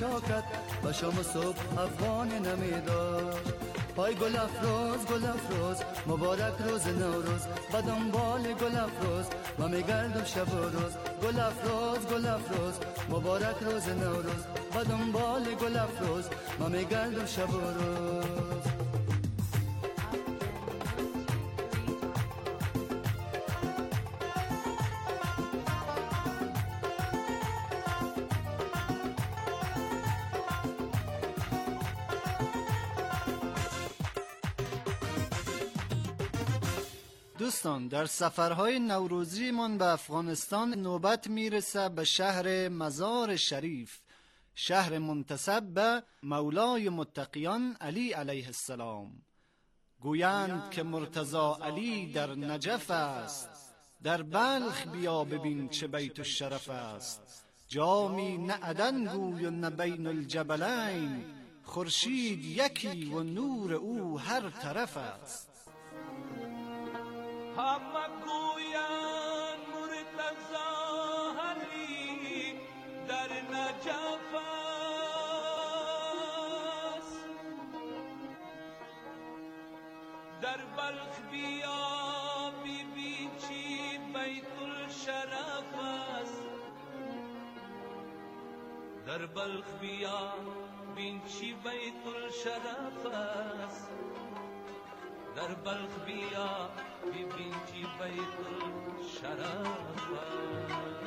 چاکت و شام صبح افغان نمیداشت. پای گل افروز مبارک روز نوروز، به دنبال گل افروز ما میگردم شب و روز. گل افروز مبارک روز نوروز، به دنبال گل افروز ما میگردم شب و روز. دوستان، در سفرهای نوروزی من به افغانستان نوبت میرسه به شهر مزار شریف، شهر منتسب به مولای متقیان علی علیه السلام. گویند که مرتضی علی در نجف است، در بلخ بیا ببین چه بیت الشرف است. جامی نه عدن گوی و نه بین الجبلین، خورشید یکی و نور او هر طرف است. همه گویند مرتضی علی در نجف است، در بلخ بیا ببین چی بیت الشرف است. در بلخ بیا ببین چی بیت الشرف است. در بلخ بیا ببین چی بیت الشرف است.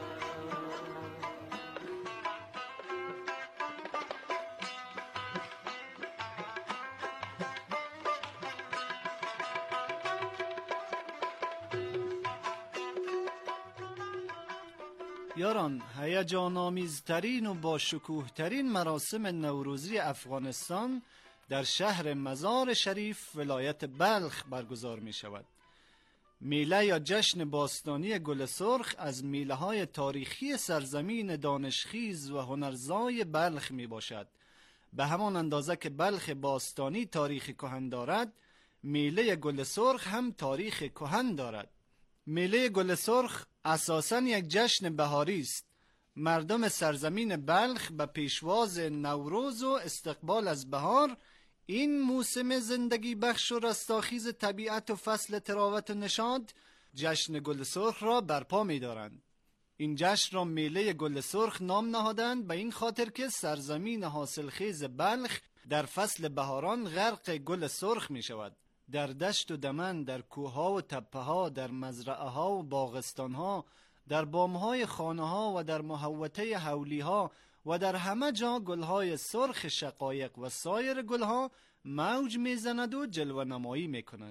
یاران، هیجان‌آمیزترین و با شکوه‌ترین مراسم نوروزی افغانستان در شهر مزار شریف ولایت بلخ برگزار می شود. میله یا جشن باستانی گل سرخ از میله های تاریخی سرزمین دانشخیز و هنرزای بلخ می باشد. به همان اندازه که بلخ باستانی تاریخ کهن دارد، میله گل سرخ هم تاریخ کهن دارد. میله گل سرخ اساساً یک جشن بهاری است. مردم سرزمین بلخ به پیشواز نوروز و استقبال از بهار، این موسم زندگی بخش و رستاخیز طبیعت و فصل تراوت و نشاط، جشن گل سرخ را برپا می دارند. این جشن را میله گل سرخ نام نهادند به این خاطر که سرزمین حاصلخیز بلخ در فصل بهاران غرق گل سرخ می شود. در دشت و دمن، در کوهها و تپه ها، در مزرعه ها و باغستان ها، در بام های خانه ها و در محوطه حولی ها و در همه جا گلهای سرخ شقایق و سایر گلها موج میزند و جلوه نمایی میکند.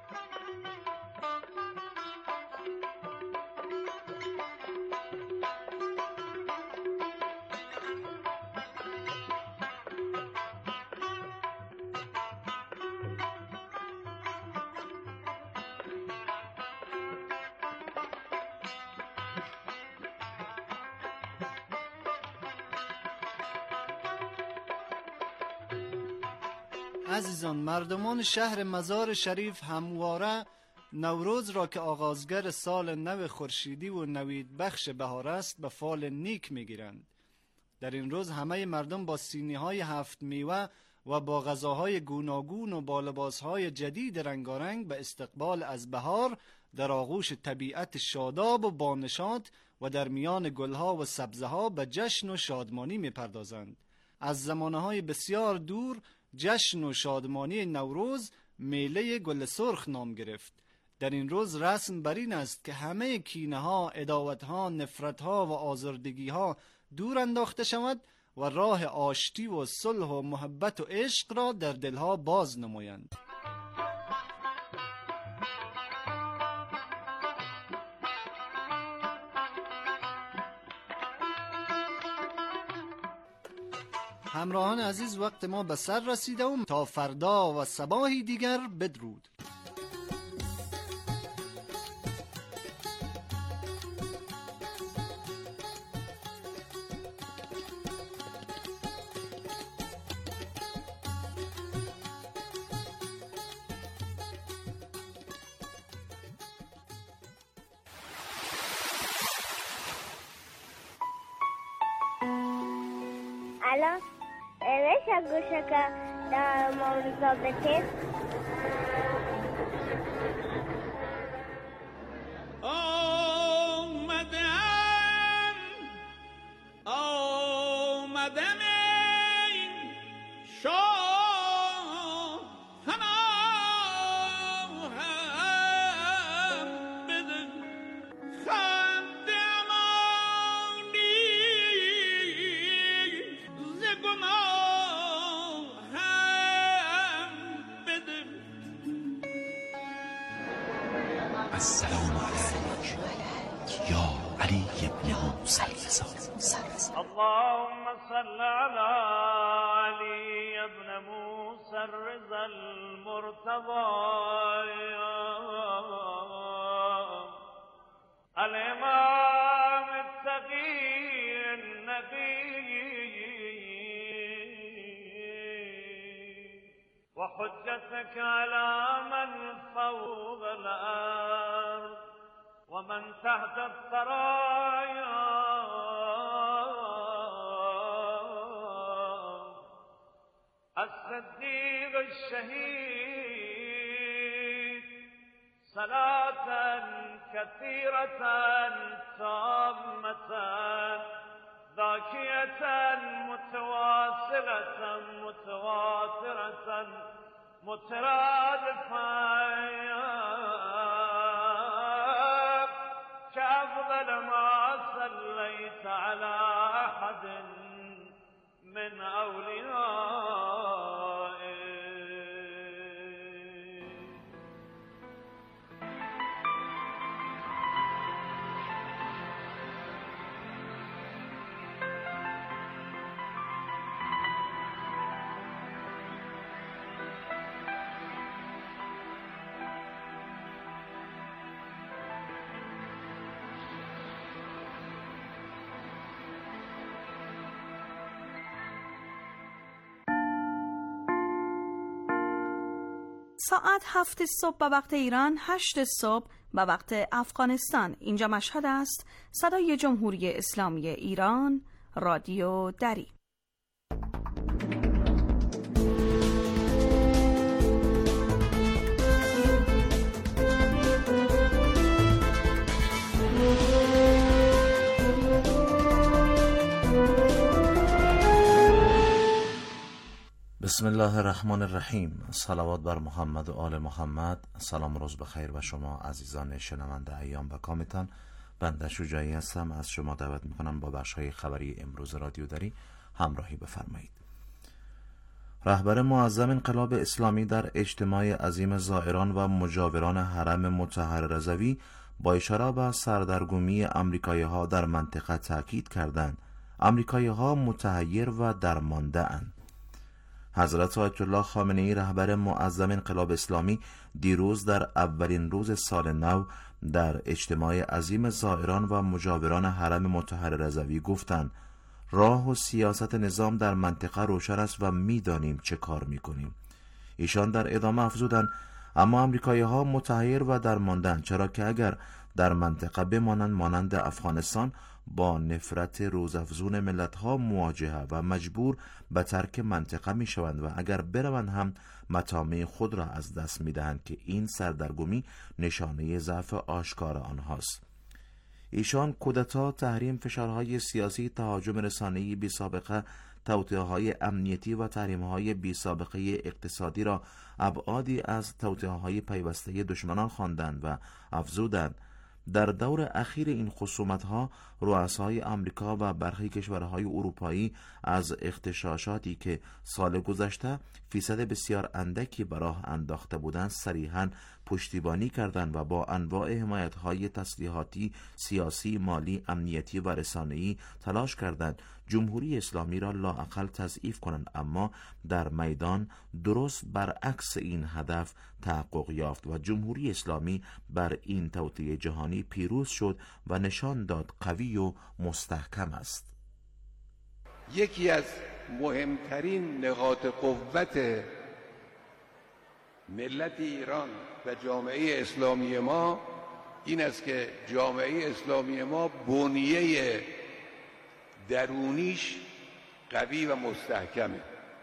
عزیزان، مردمان شهر مزار شریف همواره نوروز را که آغازگر سال نو خورشیدی و نوید بخش بهار است به فال نیک میگیرند. در این روز همه مردم با سینی های 7 میوه و با غذاهای گوناگون و با لباسهای جدید رنگارنگ به استقبال از بهار در آغوش طبیعت شاداب و بانشاط و در میان گلها و سبزه ها به جشن و شادمانی میپردازند. از زمانهای بسیار دور جشن و شادمانی نوروز میله گل سرخ نام گرفت. در این روز رسم بر این است که همه کینه ها، عداوت ها، نفرت ها و آزردگی ها دور انداخته شود و راه آشتی و صلح و محبت و عشق را در دلها باز نمایند. همراهان عزیز، وقت ما به سر رسیده و تا فردا و صباحی دیگر بدرود. الان میشه گوشه که در مورد ضابطه آمدم شاه هم بده خند امانی ز گناه هم بده. السلام علیک یا علی ابن موسی الرضا. اللهم صل على علي ابن موسى الرضا المرتضى الإمام التقي النبي وحجتك على من فوق الأرض ومن تحت الثرايا الصديق الشهيد صلاة كثيرة تامة ذاكية متواصلة متواترة مترادفة كأفضل ما صليت على أحد من أوليائك. ساعت 7 صبح به وقت ایران، 8 صبح به وقت افغانستان. اینجا مشهد است. صدای جمهوری اسلامی ایران، رادیو دری. بسم الله الرحمن الرحیم. صلوات بر محمد و آل محمد. سلام روز بخیر و شما عزیزان شنونده ایام و کامتان. بنده شجاعی هستم. از شما دعوت میکنم با بخش‌های خبری امروز رادیو دری همراهی بفرمایید. رهبر معظم انقلاب اسلامی در اجتماع عظیم زائران و مجاوران حرم مطهر رضوی با اشاره به سردرگمی آمریکایی‌ها در منطقه تاکید کردند آمریکایی‌ها متحیر و درمانده اند. حضرت آیت الله خامنه‌ای رهبر معظم انقلاب اسلامی دیروز در اولین روز سال نو در اجتماع عظیم زائران و مجاوران حرم مطهر رضوی گفتند راه و سیاست نظام در منطقه روشن است و می‌دانیم چه کار می‌کنیم. ایشان در ادامه افزودند اما آمریکایی‌ها متحیر و درماندند، چرا که اگر در منطقه بمانند مانند افغانستان با نفرت روزافزون ملت‌ها مواجهه و مجبور به ترک منطقه می‌شوند و اگر بروند هم مطامع خود را از دست می‌دهند که این سردرگمی نشانه ضعف آشکار آنهاست. ایشان کودتا، تحریم، فشارهای سیاسی، تهاجم رسانه‌ای بی‌سابقه، توطئه‌های امنیتی و تحریم‌های بی‌سابقه اقتصادی را ابعادی از توطئه‌های پیوسته دشمنان خواندند و افزودند در دور اخیر این خصومت‌ها رؤسای آمریکا و برخی کشورهای اروپایی از اغتشاشاتی که سال گذشته فیصد بسیار اندکی به راه انداخته بودند صریحاً پشتیبانی کردند و با انواع حمایت‌های تسلیحاتی، سیاسی، مالی، امنیتی و رسانه‌ای تلاش کردند جمهوری اسلامی را لااقل تضعیف کنند، اما در میدان درست برعکس این هدف تحقق یافت و جمهوری اسلامی بر این توطئه جهانی پیروز شد و نشان داد قوی و مستحکم است. یکی از مهمترین نقاط قوت ملت ایران و جامعه اسلامی ما این است که جامعه اسلامی ما بنیه درونیش قوی و مستحکمه.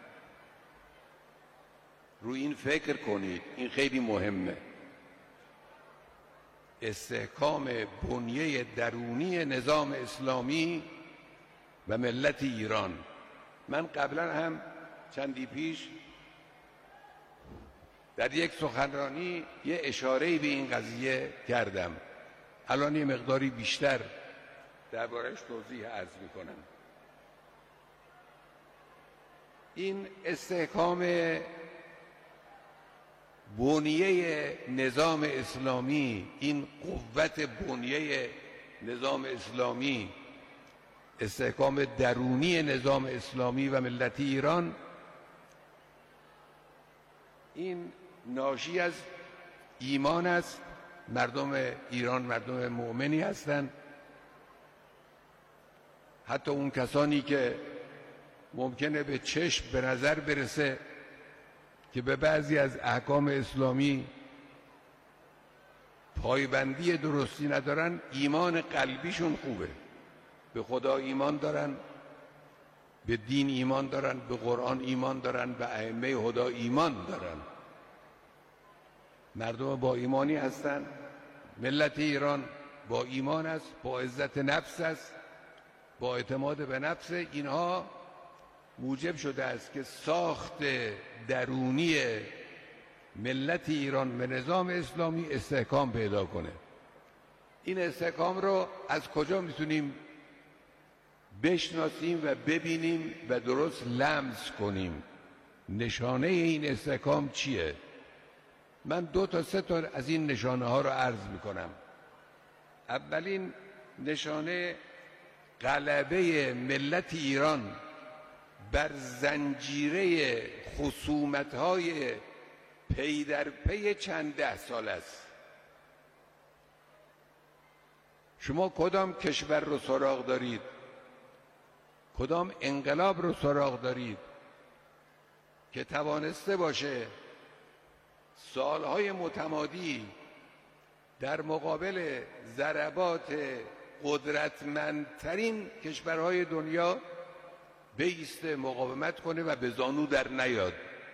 روی این فکر کنید، این خیلی مهمه. استحکام بنیه درونی نظام اسلامی و ملت ایران. من قبلا هم چندی پیش در یک سخنرانی یه اشاره‌ای به این قضیه کردم. الان یه مقداری بیشتر درباره‌اش توضیح عرض می‌کنم. این استحکام بنیه نظام اسلامی، این قوت بنیه نظام اسلامی، استحکام درونی نظام اسلامی و ملت ایران، این ناشی از ایمان است. مردم ایران مردم مؤمنی هستند. حتی اون کسانی که ممکنه به چشم به نظر برسه که به بعضی از احکام اسلامی پایبندی درستی ندارن، ایمان قلبیشون خوبه. به خدا ایمان دارن، به دین ایمان دارن، به قرآن ایمان دارن، به ائمه خدا ایمان دارن. مردم با ایمانی هستن. ملت ایران با ایمان است، با عزت نفس است، با اعتماد به نفس. اینها موجب شده است که ساخت درونی ملت ایران به نظام اسلامی استحکام پیدا کنه. این استحکام رو از کجا میتونیم بشناسیم و ببینیم و درست لمس کنیم؟ نشانه این استحکام چیه؟ من 2 تا 3 تا از این نشانه ها رو عرض میکنم. اولین نشانه غلبه ملت ایران بر زنجیره خصومت‌های پی در پی چند 10 سال است. شما کدام کشور رو سراغ دارید؟ کدام انقلاب رو سراغ دارید که توانسته باشه سالهای متمادی در مقابل ضربات قدرتمندترین کشورهای دنیا بایسته، مقاومت کنه و به زانو در نیاد؟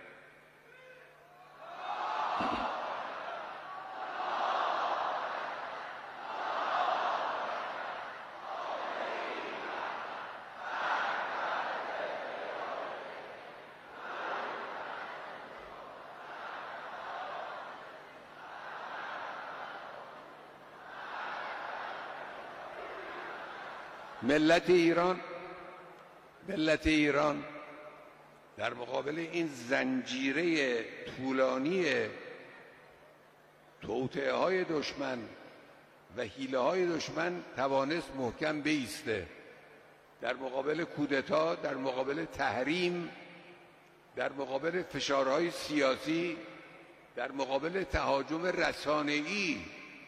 ملت ایران در مقابل این زنجیره طولانی توطئه‌های دشمن و حیله‌های دشمن توانست محکم بایسته. در مقابل کودتا، در مقابل تحریم، در مقابل فشارهای سیاسی، در مقابل تهاجم رسانه‌ای.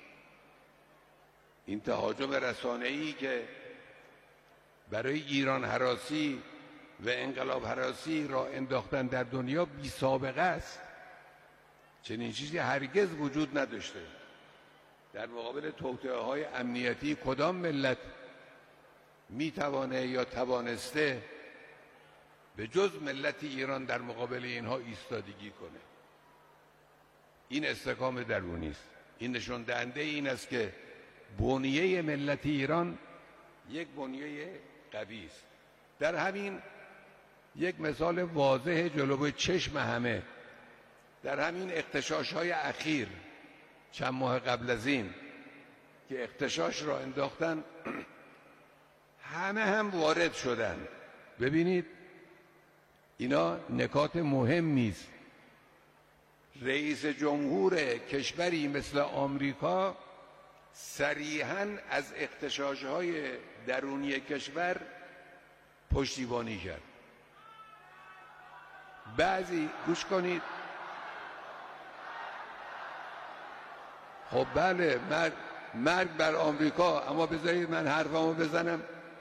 این تهاجم رسانه‌ای که برای ایران هراسی و انقلاب هراسی را انداختن در دنیا بی سابقه است. چنین چیزی هرگز وجود نداشته. در مقابل توطئه‌های امنیتی کدام ملت میتوانه یا توانسته به جز ملت ایران در مقابل اینها ایستادگی کنه؟ این استحکام درونی است. این نشان دهنده این است که بنیه ملت ایران یک بنیه قوی است. در همین یک مثال واضح جلوی چشم همه، در همین اغتشاش‌های اخیر چند ماه قبل از این که اغتشاش را انداختن، همه هم وارد شدن. ببینید اینا نکات مهمی است. رئیس جمهور کشوری مثل آمریکا صریحاً از اغتشاش‌های درونی کشور پشتیبانی کرد. بعضی گوش کنید، خب بله مرگ بر آمریکا، اما بذارید من حرفمو بزنم.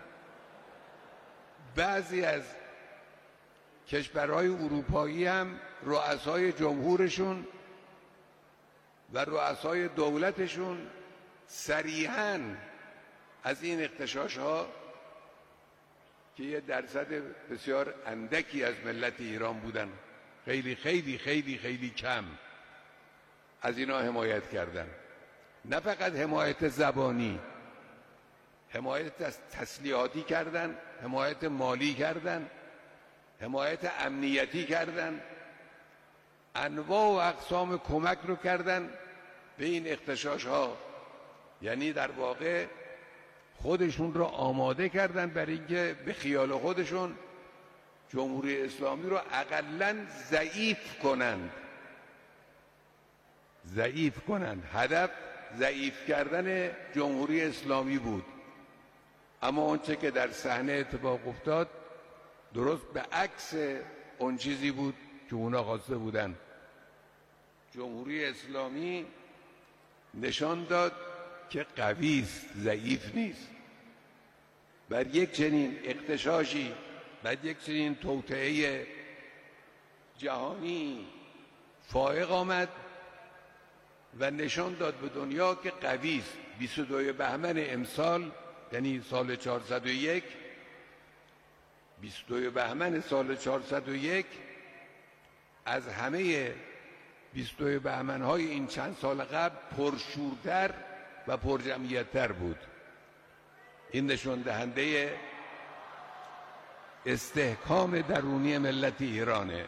بعضی از کشورهای اروپایی هم رؤسای جمهورشون و رؤسای دولتشون صریحاً از این اغتشاش‌ها که یه درصد بسیار اندکی از ملت ایران بودن، خیلی خیلی خیلی خیلی کم، از اینا حمایت کردن. نه فقط حمایت زبانی، حمایت تسلیحاتی کردن، حمایت مالی کردن، حمایت امنیتی کردن، انواع و اقسام کمک رو کردن به این اغتشاش ها. یعنی در واقع خودشون رو آماده کردن برای اینکه به خیال خودشون جمهوری اسلامی رو اقلن ضعیف کنند. هدف ضعیف کردن جمهوری اسلامی بود. اما اونچه که در صحنه اتفاق افتاد درست به عکس اون چیزی بود که اونا خواسته بودن. جمهوری اسلامی نشان داد که قوی است، ضعیف نیست. بر یک چنین اغتشاشی، بر یک چنین توطئه جهانی فائق آمد و نشان داد به دنیا که قوی است. 22 بهمن امسال، یعنی سال 401، 22 بهمن سال 401 از همه 22 بهمن‌های این چند سال قبل پرشورتر و پرجمعیت‌تر بود. این نشان دهنده استحکام درونی ملت ایرانه.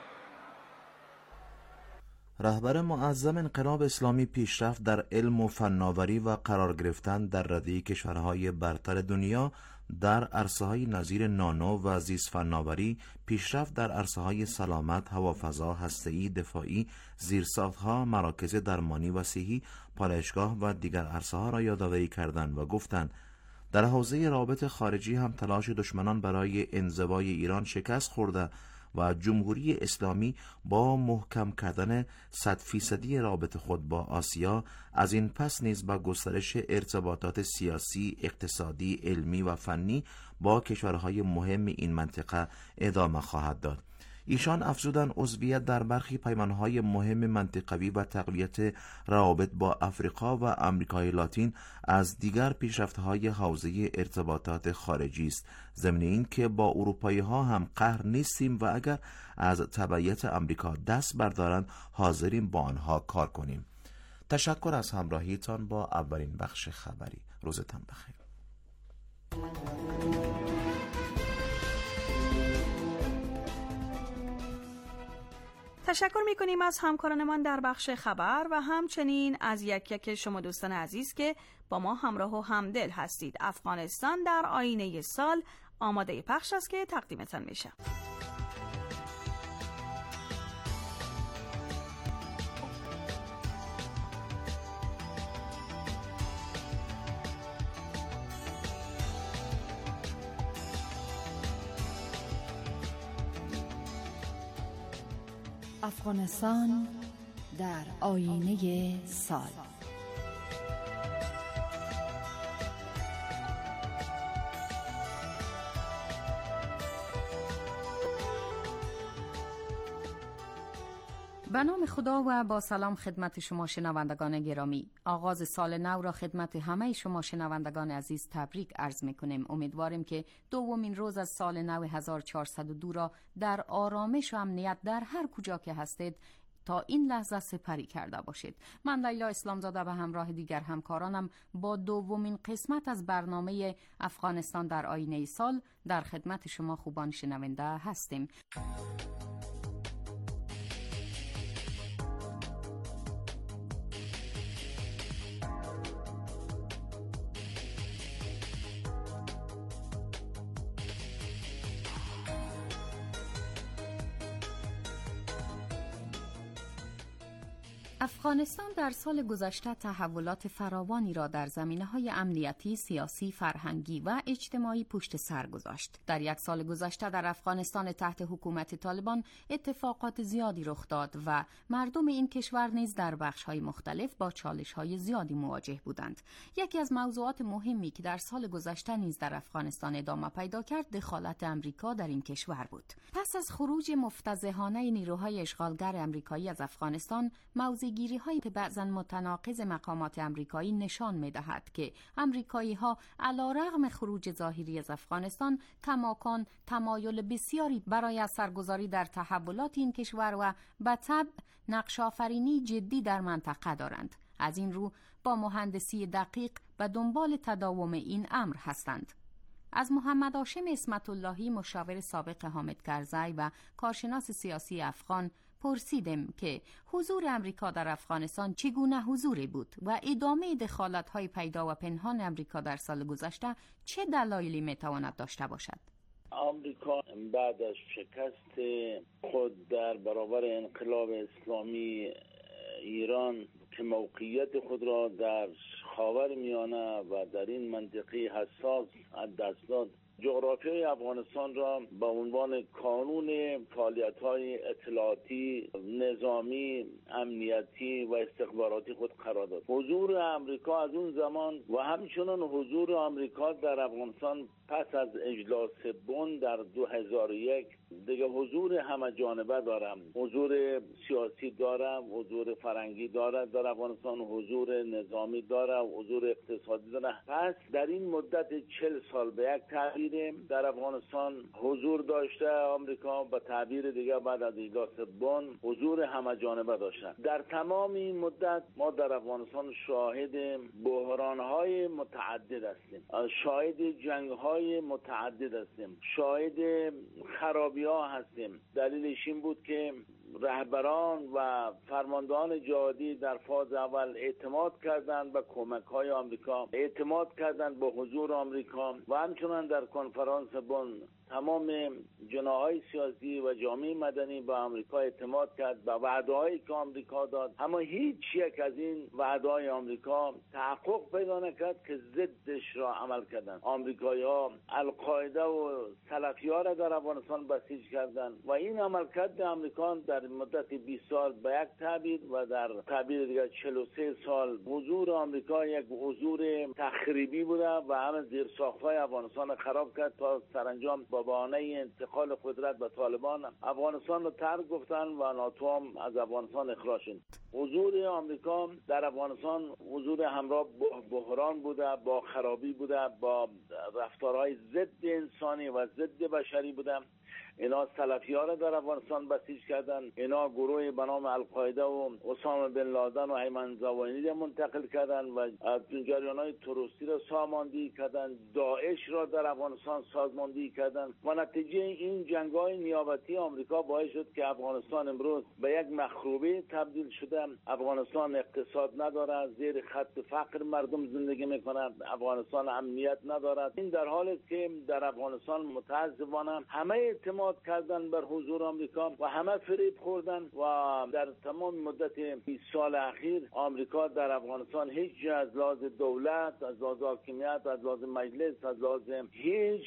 رهبر معظم انقلاب اسلامی پیشرفت در علم و فناوری و قرار گرفتن در رده کشورهای برتر دنیا در عرصه‌های نظیر نانو و زیست فناوری، پیشرفت در عرصه‌های سلامت، هوافضا، هسته‌ای، دفاعی، زیرساخت‌ها، مراکز درمانی و صحی، پالایشگاه و دیگر عرصه‌ها را یادآوری کردند و گفتند در حوزه روابط خارجی هم تلاش دشمنان برای انزوای ایران شکست خورده و جمهوری اسلامی با محکم کردن 100% رابطه خود با آسیا از این پس نیز با گسترش ارتباطات سیاسی، اقتصادی، علمی و فنی با کشورهای مهم این منطقه ادامه خواهد داد. ایشان افزودن عضویت در برخی پیمانهای مهم منطقوی و تقویت روابط با افریقا و آمریکای لاتین از دیگر پیشرفت‌های حوزه ارتباطات خارجی است، ضمن این که با اروپایی‌ها هم قهر نیستیم و اگر از تبعیت آمریکا دست بردارند حاضریم با آنها کار کنیم. تشکر از همراهیتان با اولین بخش خبری. روزتان بخیر. تشکر می‌کنیم از همکارانمان در بخش خبر و همچنین از یک شما دوستان عزیز که با ما همراه و همدل هستید. افغانستان در آینه سال آماده پخش است که تقدیمتان میشه. افغانستان در آینه سال. به نام خدا و با سلام خدمت شما شنوندگان گرامی. آغاز سال نو را خدمت همه شما شنوندگان عزیز تبریک عرض می‌کنیم. امیدواریم که دومین روز از سال نو 1402 را در آرامش و امنیت در هر کجا که هستید تا این لحظه سپری کرده باشید. من لیلا اسلامزاده به همراه دیگر همکارانم با دومین قسمت از برنامه افغانستان در آینه سال در خدمت شما خوبان شنونده هستیم. افغانستان در سال گذشته تحولات فراوانی را در زمینه‌های امنیتی، سیاسی، فرهنگی و اجتماعی پشت سر گذاشت. در یک سال گذشته در افغانستان تحت حکومت طالبان اتفاقات زیادی رخ داد و مردم این کشور نیز در بخش‌های مختلف با چالش‌های زیادی مواجه بودند. یکی از موضوعات مهمی که در سال گذشته نیز در افغانستان ادامه پیدا کرد، دخالت آمریکا در این کشور بود. پس از خروج مفتضحانه نیروهای اشغالگر آمریکایی از افغانستان، موضع پیگیری‌های بعضاً متناقض مقامات آمریکایی نشان می‌دهد که آمریکایی‌ها علیرغم خروج ظاهری از افغانستان کماکان تمایل بسیاری برای اثرگذاری در تحولات این کشور و به طبع نقش آفرینی جدی در منطقه دارند. از این رو با مهندسی دقیق به دنبال تداوم این امر هستند. از محمد هاشم اسمت اللهی مشاور سابق حامد کرزی و کارشناس سیاسی افغان پرسیدم که حضور امریکا در افغانستان چگونه حضوری بود و ادامه دخالت‌های پیدا و پنهان امریکا در سال گذشته چه دلایلی میتواند داشته باشد؟ آمریکا بعد از شکست خود در برابر انقلاب اسلامی ایران که موقعیت خود را در خاورمیانه و در این منطقه حساس از دست داد، جغرافیای افغانستان را به عنوان کانون فعالیت‌های اطلاعاتی، نظامی، امنیتی و استخباراتی خود قرار داد. حضور امریکا از اون زمان و همچنان حضور آمریکا در افغانستان پس از اجلاس بن در 2001 دیگه حضور همه جانبه دارم، حضور سیاسی دارم، حضور فرهنگی داره در افغانستان، حضور نظامی داره، حضور اقتصادی داره. پس در این مدت 40 سال به یک تعبیر در افغانستان حضور داشته آمریکا، به تعبیر دیگه بعد از اجلاس بن حضور همه جانبه داشته. در تمام این مدت ما در افغانستان شاهد بحران‌های متعدد هستیم، شاهد جنگ‌های متعدد هستیم، شاهد خرابی‌ها هستیم. دلیلش این بود که رهبران و فرماندهان جهادی در فاز اول اعتماد کردند به کمک‌های آمریکا، اعتماد کردند به حضور آمریکا و همچنان در کنفرانس بن تمام جناح‌های سیاسی و جامعه مدنی به آمریکا اعتماد کرد به وعده‌هایی که آمریکا داد، اما هیچ یک از این وعده‌های آمریکا تحقق پیدا نکرد که ضدش را عمل کردند. آمریکایی‌ها القاعده و سلفی‌ها را در افغانستان بسیج کردند و این عملکرد آمریکا در مدت 20 سال به یک تعبیر و در تعبیر دیگر 43 سال حضور آمریکا یک حضور تخریبی بوده و همه زیرساخت‌های افغانستان خراب کرد تا سرانجام با بهانه انتقال قدرت به طالبان افغانستان رو ترک گفتن و ناتو هم از افغانستان اخراج شد. حضور آمریکا در افغانستان حضور همراه بحران بوده، با خرابی بوده، با رفتارهای ضد انسانی و ضد بشری بوده. اینا سلفی‌ها را در افغانستان بسیج کردن، اینا گروهی به نام القاعده و اسامه بن لادن و ایمن زواهری را منتقل کردن و جریان‌های تروریستی را ساماندهی کردن، داعش را در افغانستان سازماندهی کردن و نتیجه این جنگ‌های نیابتی آمریکا باعث شد که افغانستان امروز به یک مخروبه تبدیل شده. افغانستان اقتصاد نداره، زیر خط فقر مردم زندگی می‌کنند، افغانستان امنیت ندارد. این در حالی است که در افغانستان متأسفانه همه اعتماد کردن بر حضور آمریکا و همه فریب خوردن و در تمام مدت 20 سال اخیر آمریکا در افغانستان هیچ از لحاظ دولت، از لحاظ حاکمیت، از لحاظ مجلس، از لحاظ هیچ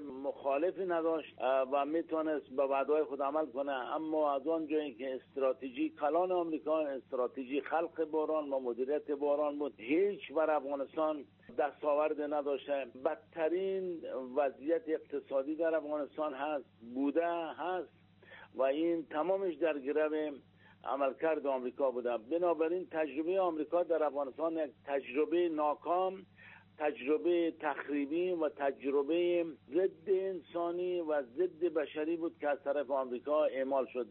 مخالفی نداشت و میتونست به وعده‌های خود عمل کنه. اما از آن جایی که استراتژی کلان آمریکا استراتژی خلق بحران و مدیریت بحران بود، هیچ بر افغانستان دستاورد نداشته. بدترین وضعیت اقتصادی در افغانستان بوده و این تمامش در گرو عملکرد آمریکا بوده. بنابراین تجربه آمریکا در افغانستان یک تجربه ناکام، تجربه تخریبی و تجربه ضد انسانی و ضد بشری بود که از طرف آمریکا اعمال شد.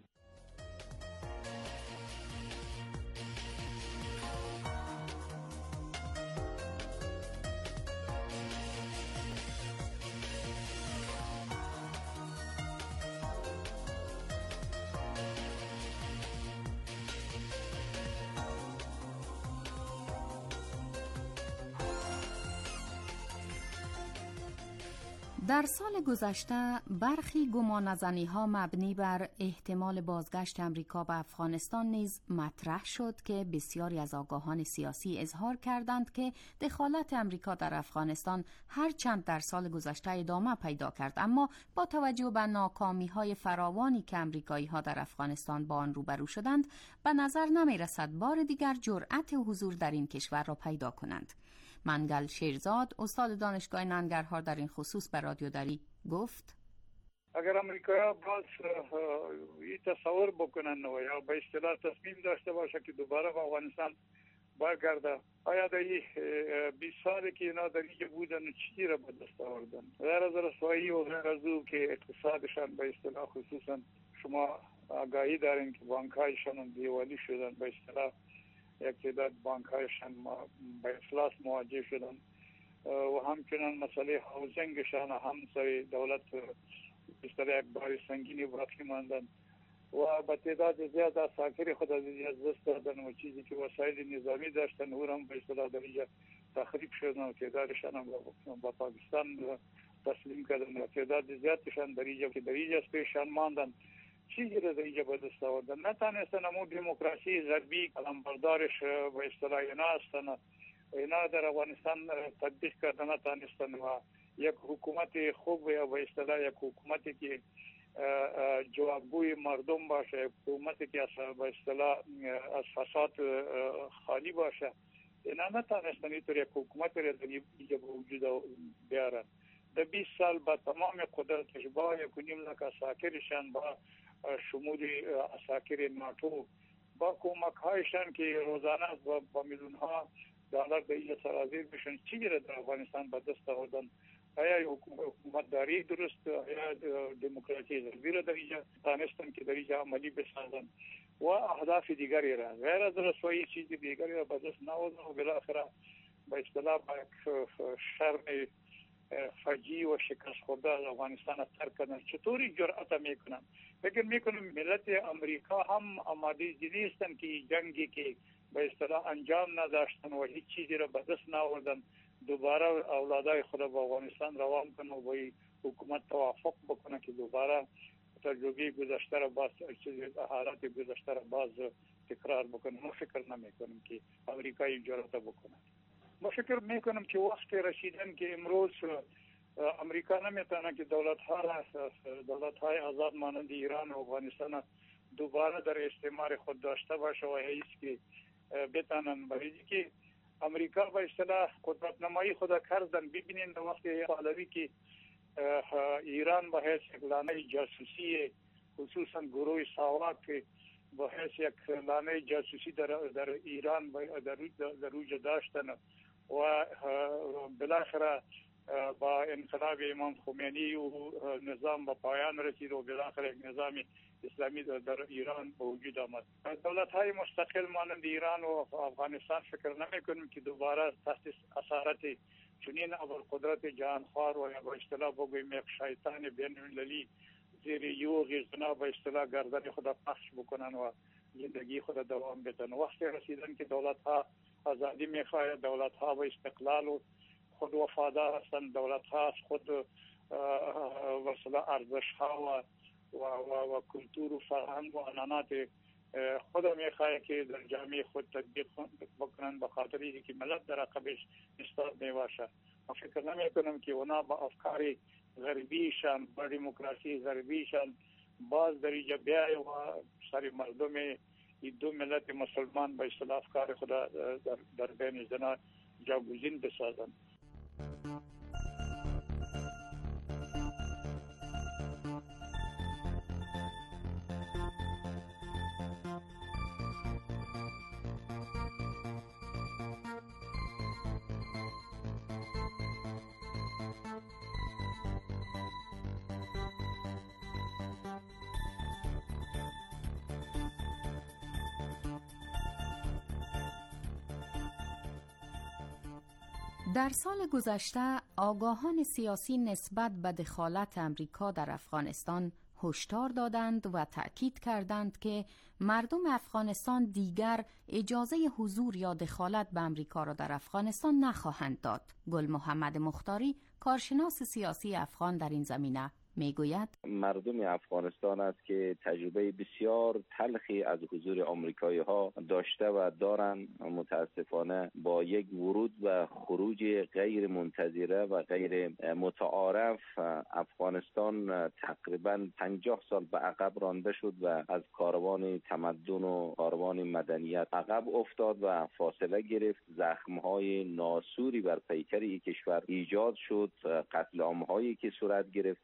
در سال گذشته برخی گمانه‌زنی‌ها مبنی بر احتمال بازگشت امریکا به افغانستان نیز مطرح شد که بسیاری از آگاهان سیاسی اظهار کردند که دخالت امریکا در افغانستان هرچند در سال گذشته ادامه پیدا کرد، اما با توجه به ناکامی‌های فراوانی که آمریکایی‌ها در افغانستان با آن روبرو شدند، به نظر نمی‌رسد بار دیگر جرأت حضور در این کشور را پیدا کنند. منگل شیرزاد، استاد دانشگاه ننگرهار، در این خصوص به رادیو دری گفت: اگر امریکا باز این تصور بکنن و یا به اصطلاح تصمیم داشته باشه که دوباره به افغانستان برگرده، آیا در این 20 سالی که اینا در اینجا بودن چی را به دست آوردن؟ غیر از رسوایی و غیر از او که اقتصادشان به اصطلاح خصوصا شما آگاهی دارین که بانک‌هایشان دیوالی شدن، به اصطلاح یک تعداد بانک‌هایشان به افلاس مواجه شدن و همچنان مسئله هاوزینگشان هم سر دولت به اصطلاح یک بار سنگینی باقی ماندن و به تعداد زیاد اساکر خود از دست دادن و چیزی که وسایل نظامی داشتن او هم به اصطلاح در اینجا تخریب شدن و تعدادشان هم با پاکستان تسلیم کردن و تعداد زیادشان در اینجا که در اینجا پیشان ماندن. چیزی را در اینجا به دست آوردن، نتانستن امو دموکراسی غربی قلمبردارش به اصطلاح اینا هستن، اینا در افغانستان تطبیق کردن نتانستن و یک حکومت خوب یا به اصطلاح یک حکومتی که جوابگوی مردم باشه، حکومتی که به اصطلاح از فساد خالی باشه، اینا نتانستن اینطور یک حکومت را در اینجا به وجود بیارن. در 20 سال با تمام قدرتش با 1.5 لک اساکرشان با شمول اساکر ناتو با کمک هایشان که روزانه با میلیون ها دلار در اینجا سرازیر میشن، چیزی را در افغانستان به دست آوردن؟ آیا حکومت داری درست، آیا دموکراسی غربی را در اینجا تانستن که در اینجا عملی بسازن و اهداف دیگری را غیر از رسوایی چیزی دیگری را به دست نآوردن و بالاخره به اصطلاح با شرم فجیع و شکست خورده از افغانستان ترک کردن. چطوری جرأت میکنن؟ فکر میکنم ملت امریکا هم آماده نیستن که جنگی که به اصطلاح انجام نداشتن و هیچ چیزی را به دست نآوردن دوباره اولادای خود با افغانستان روان کنه و با حکومت توافق بکنه که دوباره تجربه گذشته را باز حالات گذشته را باز تکرار بکنه. ما فکر نمیکنم که امریکا این جرأت بکنه. ما فکر میکنم که وقت رسیدن که امروز امریکا نمیتونه که دولت‌های آزاد مانند ایران و افغانستان دوباره در استعمار خود داشته باشه و هیچ که بتانن برای که امریکا به اصطلاح قدرت نمایی خود کردن. ببینید وقتی پهلوی که ایران به حیث لانه جاسوسی خصوصا گروه ساواک به حیث یک لانه جاسوسی در ایران در روج داشتن و بالاخره با انقلاب امام خمینی و نظام به پایان رسید و بالاخره یک نظام اسلامی در ایران به وجود آمد. دولت‌های مستقل مانند ایران و افغانستان فکر نمی‌کنیم که دوباره تحت اسارت چنین ابرقدرت جهانخوار و یا به اصطلاح بگوییم یک شیطان بین‌المللی زیر یوغ زنا به اصطلاح گردن خود پخش بکنن و زندگی خود دوام بدن. وقتی رسیدن که دولت‌ها آزادی می‌خواهند، دولت‌ها به استقلال و خود وفادار هستند، دولت‌ها خود وسیله ارزش‌ها و کلتور و فرهنگ و عنعنات خود میخواهد که در جامعه خود تطبیق بکنن به خاطر اینکه ملت در عقبش استاد میباشه. من فکر نمی کنم که اونا با افکار غربیشان با دموکراسی غربیشان باز در اینجا بیای و سر مردم این دو ملت مسلمان با اصطلاح افکار خود در بین زنا جاگزین بسازن. در سال گذشته آگاهان سیاسی نسبت به دخالت امریکا در افغانستان هشدار دادند و تأکید کردند که مردم افغانستان دیگر اجازه حضور یا دخالت به امریکا را در افغانستان نخواهند داد. گل محمد مختاری، کارشناس سیاسی افغان، در این زمینه میگوید مردم افغانستان است که تجربه بسیار تلخی از حضور آمریکایی ها داشته و دارن. متاسفانه با یک ورود و خروج غیر منتظره و غیر متعارف افغانستان تقریبا 50 سال به عقب رانده شد و از کاروان تمدن و کاروان مدنیت عقب افتاد و فاصله گرفت. زخم‌های ناسوری بر پیکر کشور ایجاد شد. قتل عام‌هایی که صورت گرفت، بی‌حرمتی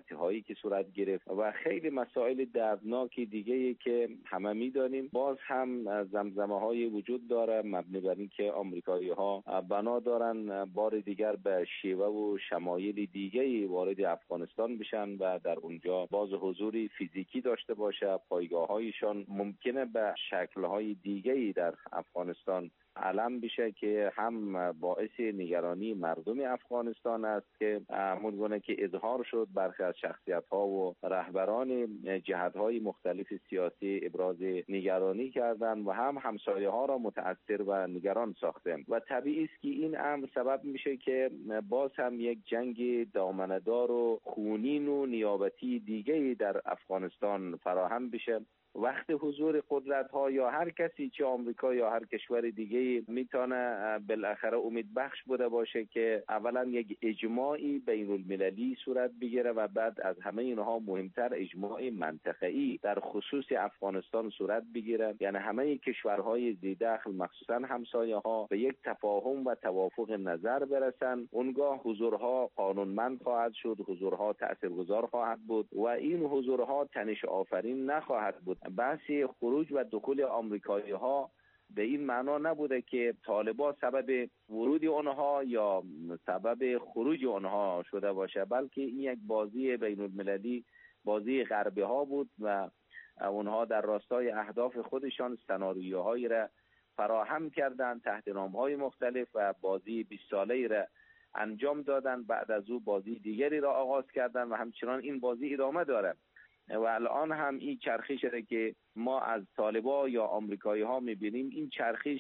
ناراحتی هایی که صورت گرفت و خیلی مسائل دردناک دیگه‌ای که همه می‌دانیم. باز هم زمزمه های وجود داره مبنی بر اینکه آمریکایی‌ها بنا دارن بار دیگر به شیوه و شمایل دیگه‌ای وارد افغانستان بشن و در اونجا باز حضوری فیزیکی داشته باشه. پایگاه‌هایشان ممکنه به شکل‌های دیگه‌ای در افغانستان علم بشه که هم باعث نگرانی مردم افغانستان است که همونگونه که اظهار شد برخی از شخصیت‌ها و رهبران جهت‌های مختلف سیاسی ابراز نگرانی کردند و هم همسایه‌ها را متأثر و نگران ساخته و طبیعی است که این امر سبب میشه که باز هم یک جنگ دامنه‌دار و خونین و نیابتی دیگه‌ای در افغانستان فراهم بشه. وقت حضور قدرت‌ها یا هر کسی چه آمریکا یا هر کشور دیگه میتونه بالاخره امید بخش بوده باشه که اولا یک اجماعی بین المللی صورت بگیره و بعد از همه اینها مهمتر اجماع منطقه‌ای در خصوص افغانستان صورت بگیره، یعنی همه کشورهای ذی‌دخل مخصوصا همسایه‌ها به یک تفاهم و توافق نظر برسن. اونگاه حضورها قانونمند خواهد شد، حضورها تاثیرگذار خواهد بود و این حضورها تنش آفرین نخواهد بود. بحث خروج و دخول آمریکایی‌ها به این معنا نبوده که طالبان سبب ورود آنها یا سبب خروج آنها شده باشه، بلکه این یک بازی بین المللی، بازی غربی ها بود و اونها در راستای اهداف خودشان سناریوهایی را فراهم کردند تحت نام‌های مختلف و بازی 20 ساله‌ای را انجام دادن. بعد از او بازی دیگری را آغاز کردند و همچنان این بازی ادامه داره و الان هم این چرخش را که ما از طالبان یا آمریکایی ها میبینیم، این چرخش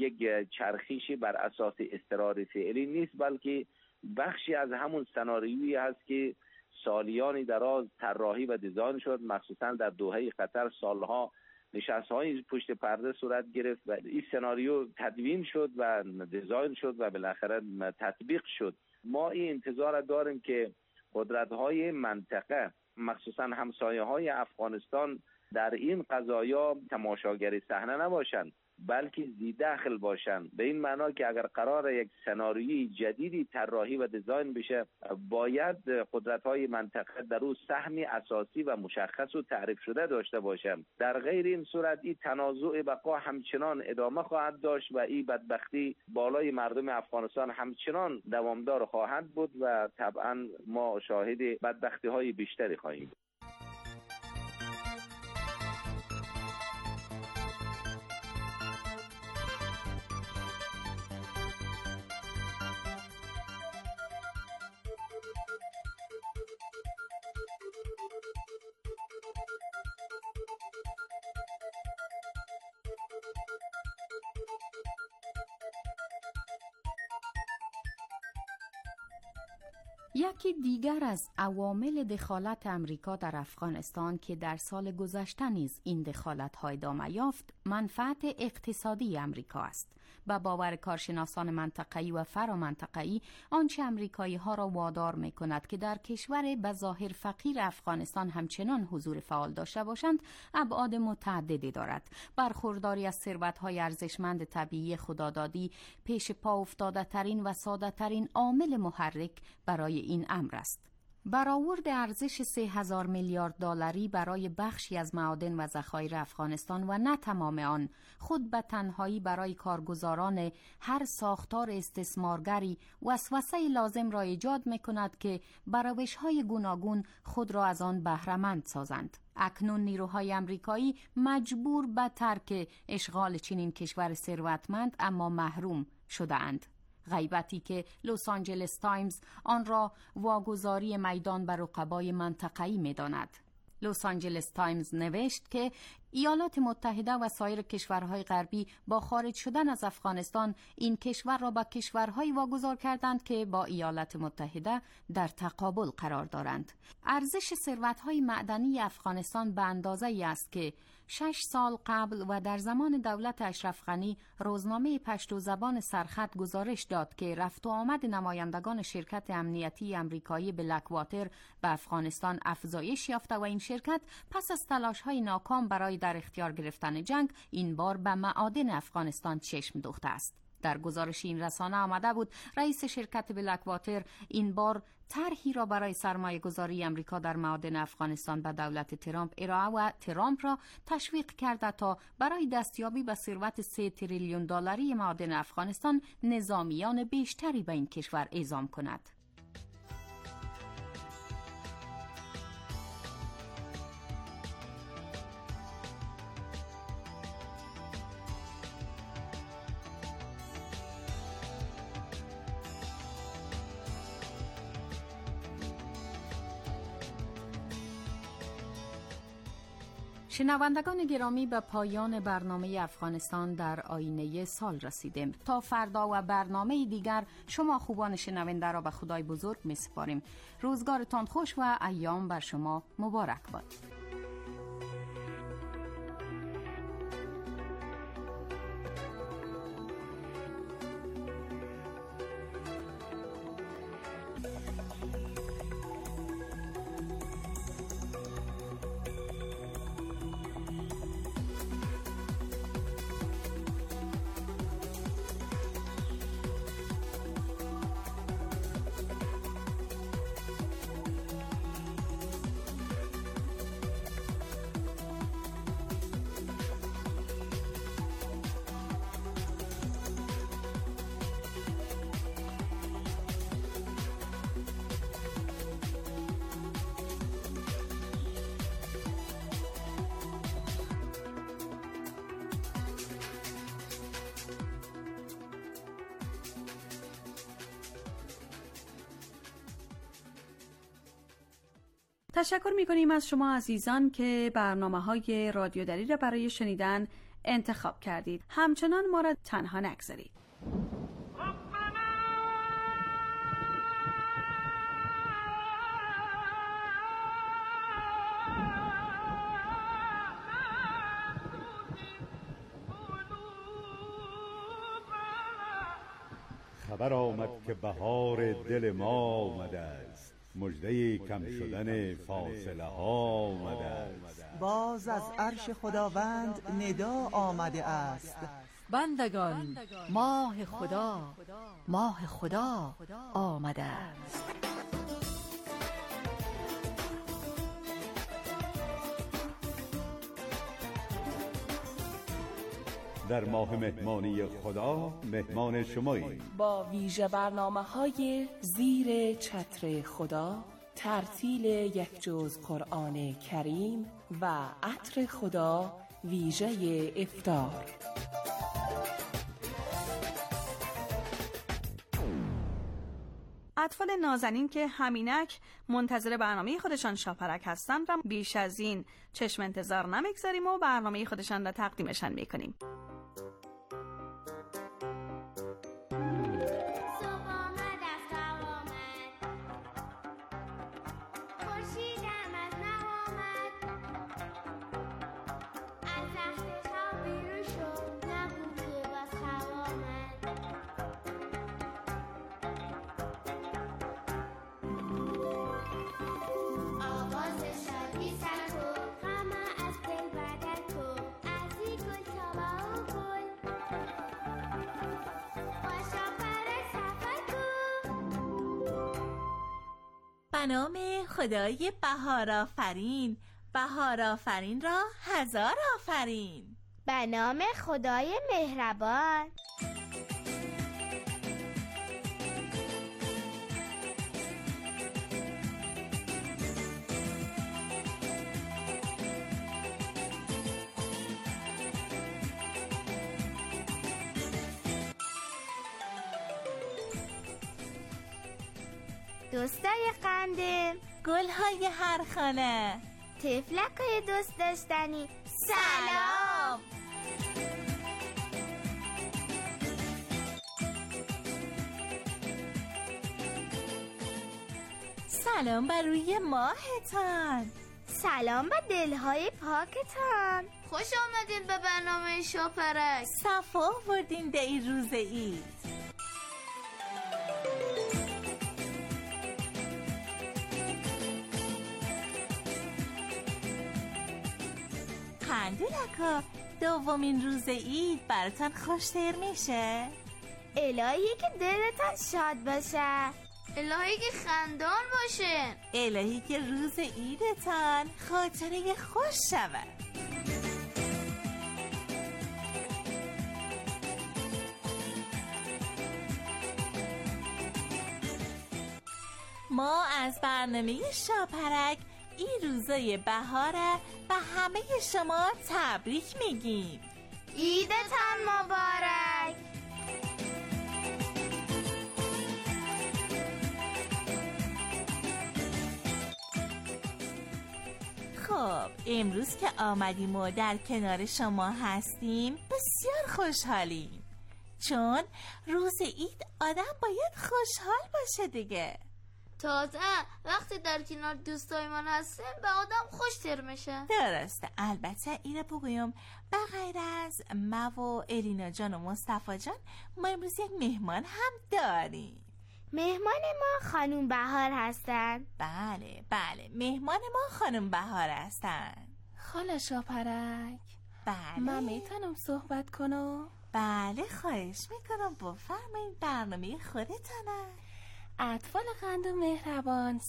یک چرخشی بر اساس استقرار فعلی نیست، بلکه بخشی از همون سناریویی هست که سالیانی دراز طراحی و دیزاین شد. مخصوصا در دوحه قطر سالها نشست‌های پشت پرده صورت گرفت و این سناریو تدوین شد و دیزاین شد و بالاخره تطبیق شد. ما این انتظار داریم که قدرت‌های منطقه مخصوصا همسایه‌های افغانستان در این قضایا تماشاگر صحنه نباشند، بلکه ذی‌دخل باشند. به این معنا که اگر قرار یک سناریوی جدیدی طراحی و دیزاین بشه، باید قدرت‌های منطقه در او سهمی اساسی و مشخص و تعریف شده داشته باشند. در غیر این صورت این تنازع بقا همچنان ادامه خواهد داشت و این بدبختی بالای مردم افغانستان همچنان دوامدار خواهد بود و طبعا ما شاهد بدبختی‌های بیشتری خواهیم بود. یکی دیگر از عوامل دخالت امریکا در افغانستان که در سال گذشته نیز این دخالت‌ها ادامه یافت، منفعت اقتصادی امریکا است. به باور کارشناسان منطقه‌ای و فرامنطقه‌ای، آنچه امریکایی‌ها را وادار می‌کند که در کشور بظاهر فقیر افغانستان همچنان حضور فعال داشته باشند، ابعاد متعددی دارد. برخورداری از ثروت‌های ارزشمند طبیعی خدادادی پیش پا افتاده ترین و ساده ترین عامل محرک برای این امر است. برآورد ارزش 3000 میلیارد دلاری برای بخشی از معادن و ذخایر افغانستان و نه تمام آن خود به تنهایی برای کارگزاران هر ساختار استثمارگری وسوسه لازم را ایجاد می‌کند که به روش‌های گوناگون خود را از آن بهره‌مند سازند. اکنون نیروهای امریکایی مجبور به ترک اشغال چنین کشور ثروتمند اما محروم شده‌اند. غیبتی که لس آنجلس تایمز آن را واگذاری میدان بر رقبای منطقه‌ای می‌داند. لس آنجلس تایمز نوشت که ایالات متحده و سایر کشورهای غربی با خارج شدن از افغانستان این کشور را به کشورهایی واگذار کردند که با ایالات متحده در تقابل قرار دارند. ارزش ثروت‌های معدنی افغانستان به اندازه‌ای است که 6 سال قبل و در زمان دولت اشرف غنی روزنامه پشتو زبان سرخط گزارش داد که رفت و آمد نمایندگان شرکت امنیتی امریکایی بلک واتر به افغانستان افزایش یافته و این شرکت پس از تلاش‌های ناکام برای در اختیار گرفتن جنگ این بار به معادن افغانستان چشم دوخته است. در گزارش این رسانه آمده بود رئیس شرکت بلک واتر این بار طرحی را برای سرمایه گذاری امریکا در معادن افغانستان به دولت ترامپ ارائه و ترامپ را تشویق کرده تا برای دستیابی به ثروت 3 تریلیون دلاری معادن افغانستان نظامیان بیشتری به این کشور اعزام کند. شنوندگان گرامی، به پایان برنامه افغانستان در آینه سال رسیدیم. تا فردا و برنامه دیگر شما خوبان شنونده را به خدای بزرگ می سپاریم. روزگارتان خوش و ایام بر شما مبارک باد. تشکر می‌کنیم از شما عزیزان که برنامه‌های رادیو دری را برای شنیدن انتخاب کردید. همچنان ما را تنها نگذارید. خبر آمد که بهار دل ما آمده است، مژده کم شدن فاصله ها آمده است. باز از عرش خداوند ندا آمده است، بندگان ماه خدا آمده است. در ماه مهمانی خدا مهمان شماییم. با ویژه برنامه‌های زیر چتر خدا، ترتیل یک جز قرآن کریم و عطر خدا ویژه افطار. اطفال نازنین که همینک منتظر برنامه خودشان شاپرک هستند را بیش از این چشم انتظار نمیگذاریم و برنامه خودشان را تقدیمشان میکنیم. به نام خدای بهار آفرین، بهار آفرین را هزار آفرین. به نام خدای مهربان. دوستای قنده، گلهای هر خانه، طفلکای دوست داشتنی، سلام. سلام بر روی ماهتان، سلام به دلهای پاکتان. خوش آمدین به برنامه شاپرک. صفا آوردین به این روز عید. قندولکا، دومین روز عید براتان خوشتر میشه؟ الهی که دلتان شاد باشه، الهی که خندان باشه، الهی که روز عیدتان خاطره خوش شود. ما از برنامه شاپرک این روزای بهاره و همه شما تبریک میگیم. عیدتان مبارک. خب امروز که آمدیم و در کنار شما هستیم بسیار خوشحالیم، چون روز عید آدم باید خوشحال باشه دیگه. تازه وقتی در کنار دوستای من هستیم به آدم خوش تر میشه. درسته. البته اینو بگویم بغیر از ما و الینا جان و مصطفی جان، ما امروز یک مهمان هم داریم. مهمان ما خانم بهار هستن. بله مهمان ما خانم بهار هستن. خاله شاپرک، بله من میتونم صحبت کنم؟ بله خواهش میکنم، بفرمایید، برنامه خودتانه. اطفال خندون مهربان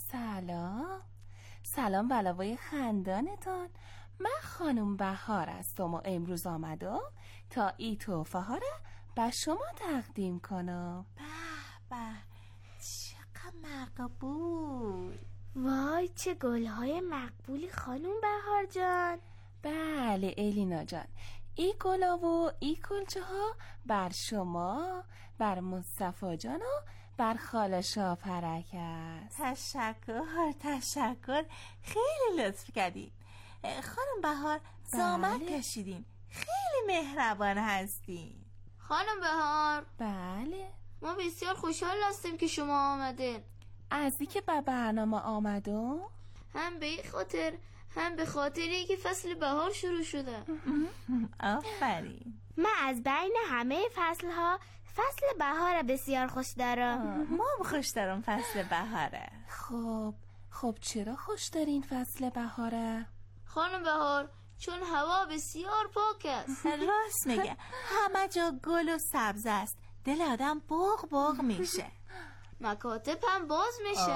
سلام بلاوای خندانتان. من خانم بهار هستم و امروز آمدم تا ای تحفه ها را به شما تقدیم کنم. به چقدر مقبول. وای چه گلهای مقبولی خانم بهار جان. بله الینا جان، ای گلا و ای کلچه ها بر شما، بر مصطفی جان و بر خاله شاپرک است. تشکر، خیلی لطف کردین. خانم بهار زحمت کشیدین، خیلی مهربان هستین. خانم بهار، بله ما بسیار خوشحال هستیم که شما آمدین. از اینکه به برنامه آمدم، هم به این خاطر هم به خاطری که فصل بهار شروع شده. آفرین. من از بین همه فصلها فصل بهار بسیار خوش دارم. ما هم خوش دارم فصل بهاره. خب چرا خوش دارین فصل بهاره؟ خانم بهار چون هوا بسیار پاک است. راست میگه، همه جا گل و سبز است، دل آدم بغ میشه. مکاتب هم باز میشه.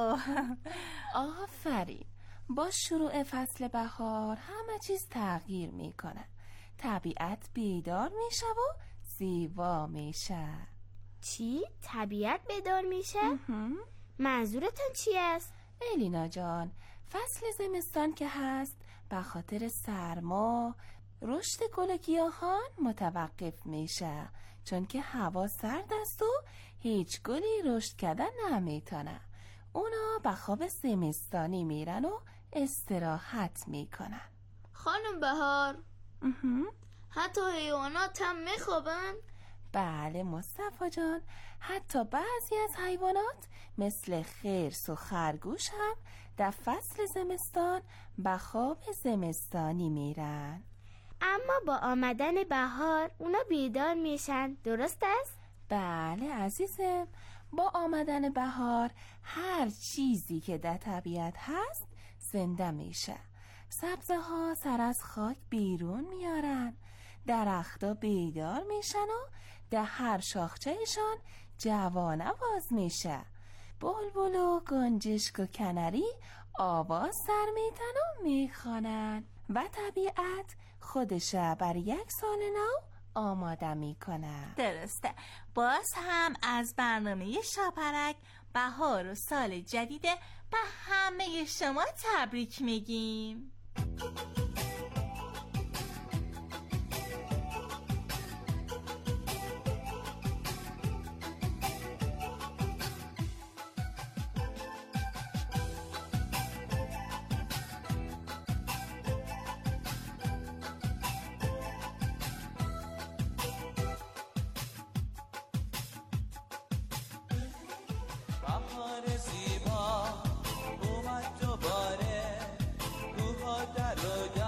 آفرین. با شروع فصل بهار همه چیز تغییر میکنه، طبیعت بیدار میشه و زیبا میشه. چی؟ طبیعت بیدار میشه؟ منظورتون چی است؟ الینا جان، فصل زمستان که هست به خاطر سرما رشد گل و گیاهان متوقف میشه، چون که هوا سرد است و هیچ گلی رشد کردن نمیتونه. اونا به خواب زمستانی میرن و استراحت میکنن. خانم بهار، حتی حیوانات هم میخوابن؟ بله مصطفی جان، حتی بعضی از حیوانات مثل خرس و خرگوش هم در فصل زمستان به خواب زمستانی میرن. اما با آمدن بهار اونا بیدار میشن، درست است؟ بله عزیزم، با آمدن بهار هر چیزی که در طبیعت هست زنده میشه. سبزه ها سر از خاک بیرون میارن، درختها بیدار میشن و در هر شاخچهشان جوانه باز میشه. بلبل و گنجشک و کنری آواز سر میتن و میخوانن و طبیعت خودش بر یک سال نو آماده میکنه. درسته. باز هم از برنامه شاپرک بهار و سال جدید به همه شما تبریک میگیم. بهار زیبا اومد دوباره، روها در و در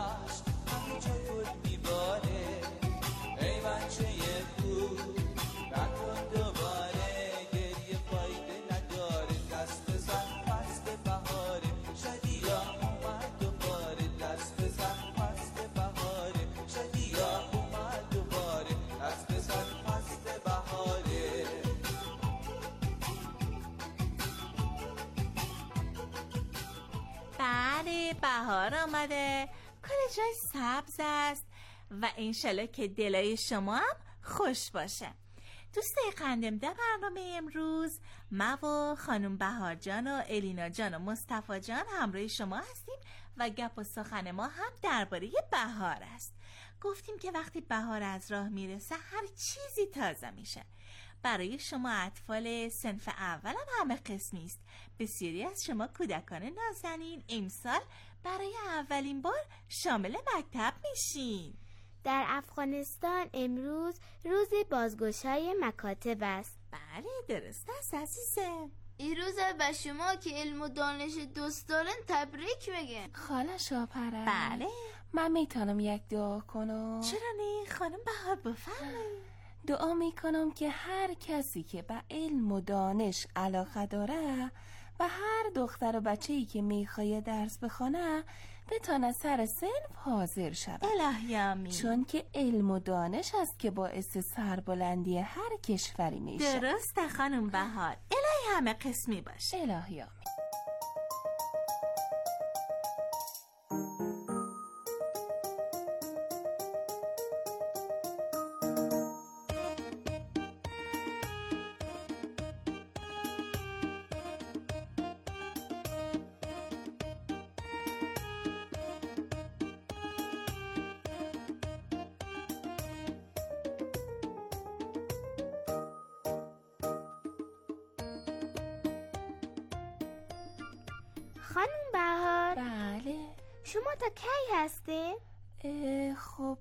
بهار آمده، کل جای سبز است و انشالله که دلای شما هم خوش باشه. دوستای قندم، در برنامه امروز ما و خانم بهار جان و الینا جان و مصطفی جان همراه شما هستیم و گپ و سخن ما هم درباره بهار است. گفتیم که وقتی بهار از راه میرسه هر چیزی تازه میشه. برای شما اطفال صنف اول هم همه قسمی است. بسیاری از شما کودکان نازنین امسال برای اولین بار شامل مکتب میشین. در افغانستان امروز روز بازگشای مکاتب است. بله درست است عزیزم. این روز به شما که علم و دانش دوست دارن تبریک میگن. خاله شاپره. بله من میتونم یک دعا کنم؟ چرا نه خانم بهار، بفرمایید. دعا میکنم که هر کسی که به علم و دانش علاقه داره و هر دختر و بچه‌ای که میخواد درس بخونه بتونه سر صنف حاضر شود. الهی آمین. چون که علم و دانش است که باعث سربلندی هر کشوری میشه. درسته خانم بهار. الهی همه قسمی باشه. الهی آمین. خانم بهار. بله. شما تا کی هستین؟ خب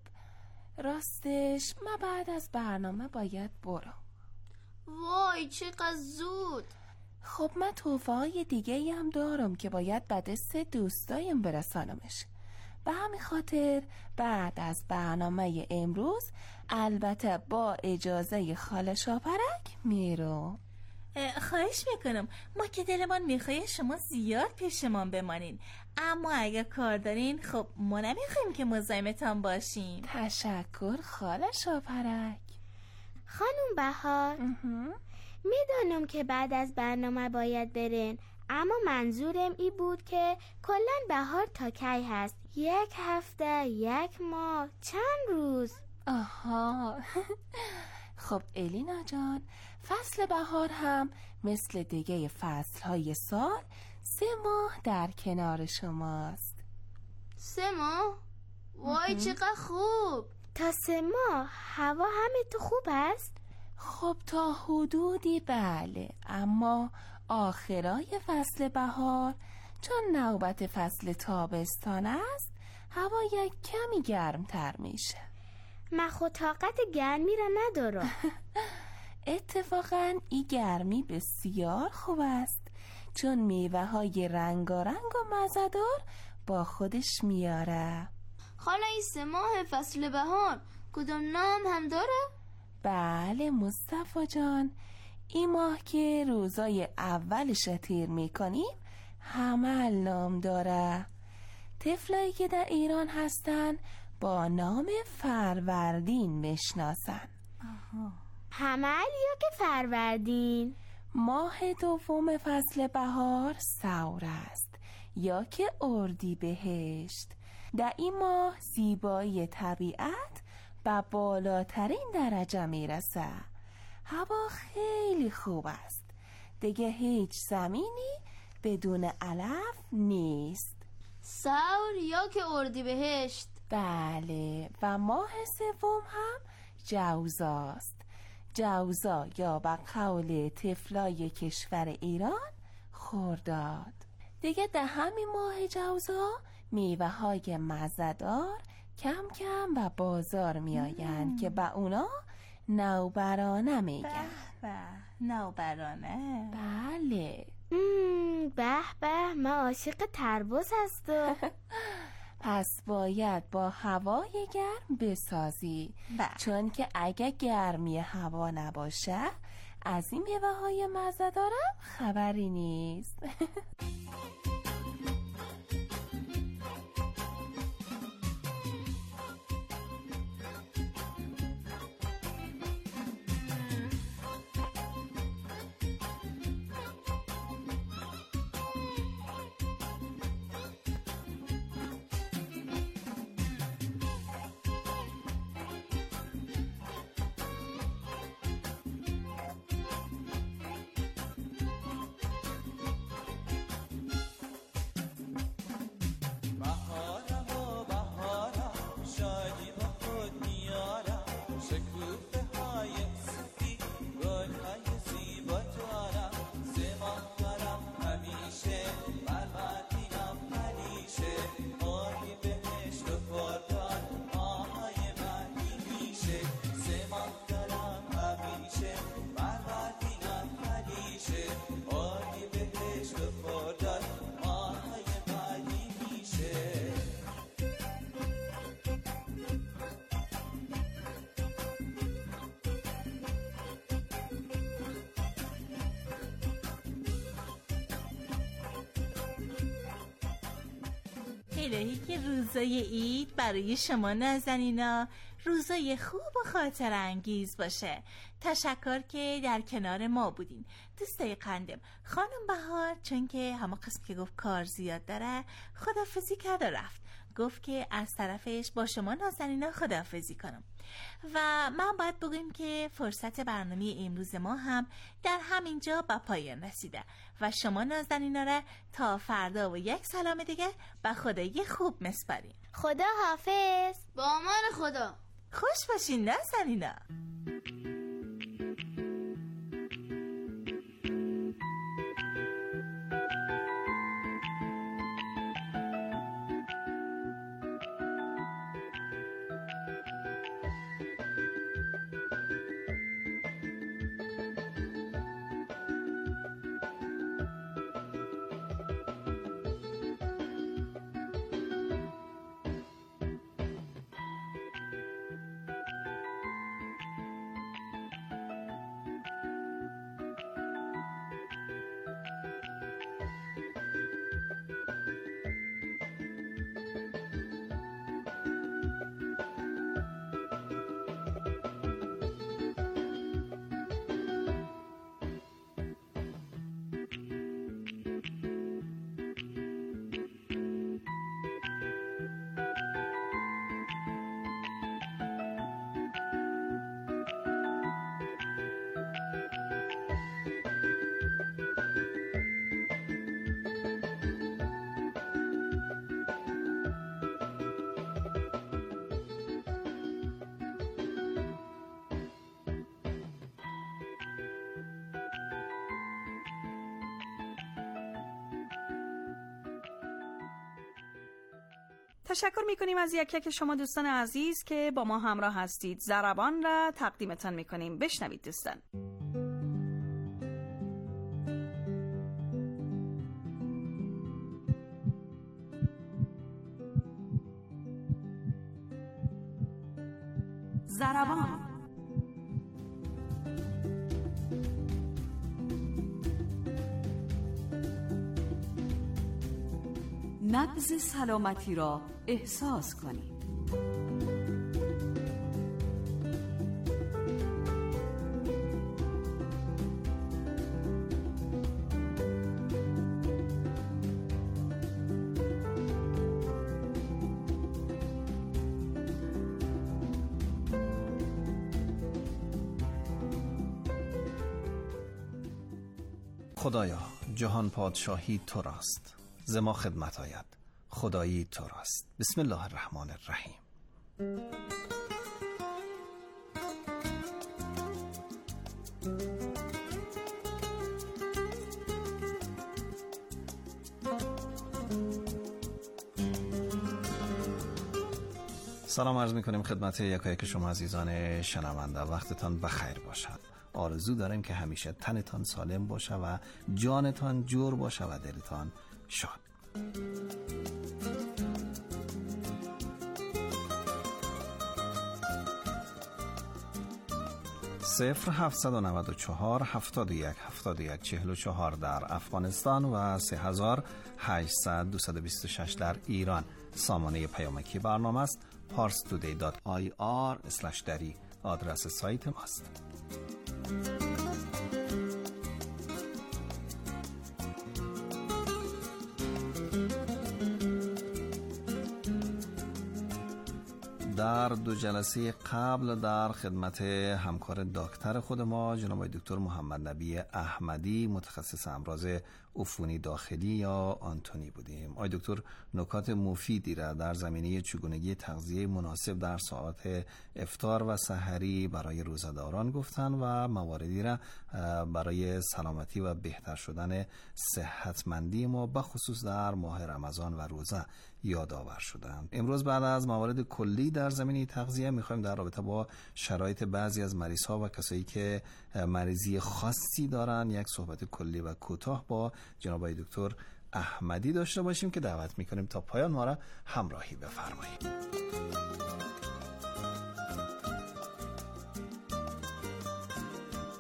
راستش من بعد از برنامه باید برم. وای چقدر زود. خب من توفه‌های دیگه هم دارم که باید به دست دوستایم برسانمش. به همین خاطر بعد از برنامه امروز البته با اجازه خاله شاپرک میرم. خواهش میکنم، ما که دلمان میخواه شما زیاد پیشمان بمانین، اما اگه کار دارین خب ما نمیخوایم که مزاحمتان باشیم. تشکر خاله شاپرک. خانم بهار، میدانم که بعد از برنامه باید برین، اما منظورم ای بود که کلن بهار تا کی هست؟ 1 هفته، 1 ماه، چند روز؟ آها خب الینا جان، فصل بهار هم مثل دیگه فصلهای سال 3 ماه در کنار شماست. 3 ماه؟ وای چقدر خوب. تا 3 ماه هوا همه تو خوب است؟ خب تا حدودی بله، اما آخرای فصل بهار چون نوبت فصل تابستان است هوا یک کمی گرمتر میشه. من خود طاقت گرمی را ندارم. اتفاقاً این گرمی بسیار خوب است چون میوه های رنگارنگ و مزه‌دار با خودش میاره. حالا این 3 ماه فصل بهار کدام نام هم داره؟ بله مصطفی جان، این ماه که روزای اولش تیر میکنیم حمل نام داره. طفلایی که در ایران هستن با نام فروردین میشناسن. حمل یا که فروردین؟ ماه دوم فصل بهار سور است یا که اردیبهشت. در این ماه زیبایی طبیعت به بالاترین درجه میرسه. هوا خیلی خوب است. دیگه هیچ زمینی بدون علف نیست. سور یا که اردیبهشت. بله، و ماه سوم هم جوزاست. جوزا یا به قول طفلای کشور ایران خرداد. دیگه در همین ماه جوزا میوه های مزه‌دار کم کم به بازار میآیند که به اونا نوبرانه میگن. نوبرانه؟ بله. به به، من عاشق تربوز هستم. پس باید با هوای گرم بسازی. چون که اگه گرمی هوا نباشه از این میوه های مزه‌دارم خبری نیست. الهی که روزای عید برای شما نازنینا روزای خوب و خاطر انگیز باشه. تشکر که در کنار ما بودین دوستای قندم. خانم بهار چون که همه قسم که گفت کار زیاد داره خداحافظی کرد و رفت. گفت که از طرفش با شما نازنینا خداحافظی کنم و من باید بگیم که فرصت برنامه امروز ما هم در همینجا به پایان رسیده و شما نازنینا را تا فردا و یک سلام دیگه به خدای خوب مسپاریم. خدا حافظ. با امان خدا. خوش باشین نازنینا. تشکر میکنیم از یک شما دوستان عزیز که با ما همراه هستید. ضربان را تقدیمتان میکنیم. بشنوید دوستان. ضربان. نبض سلامتی را احساس کنید. خدایا جهان پادشاهی تو راست، ز ما خدمت آید خدایی تو راست. بسم الله الرحمن الرحیم. سلام عرض میکنیم خدمت یکایک شما عزیزان شنونده. وقتتان بخیر باشد. آرزو داریم که همیشه تنتان سالم باشه و جانتان جور باشه و دلتان شاد. 0794 71 71 44 در افغانستان و 3800 226 در ایران. سامانه پیامکی برنامه است parstoday.ir/dari آدرس سایت ماست. در 2 جلسه قبل در خدمت همکار دکتر خود ما جناب دکتر محمد نبی احمدی متخصص امراض عفونی داخلی یا آنتونی بودیم. آقای دکتر نکات مفیدی را در زمینه چگونگی تغذیه مناسب در ساعات افطار و سحری برای روزه‌داران گفتن و مواردی را برای سلامتی و بهتر شدن صحتمندی ما بخصوص در ماه رمضان و روزه یادآور شدند. امروز بعد از موارد کلی در زمینه تغذیه می‌خوایم در رابطه با شرایط بعضی از مریض‌ها و کسایی که مریضی خاصی دارن یک صحبت کلی و کوتاه با جناب دکتر احمدی داشته باشیم که دعوت می‌کنیم تا پایان ما را همراهی بفرمایید.